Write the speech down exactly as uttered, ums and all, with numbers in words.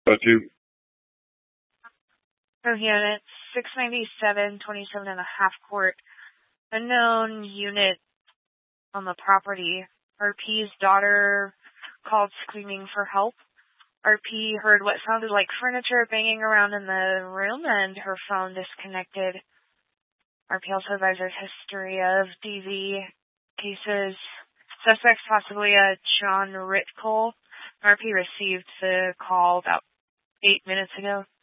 But you, For unit six ninety-seven, twenty-seven and a half court, unknown unit on the property. R P's daughter called screaming for help. R P heard what sounded like furniture banging around in the room and her phone disconnected. R P also advises history of D V cases. Suspects possibly a John Ritcole. R P received the call about eight minutes ago.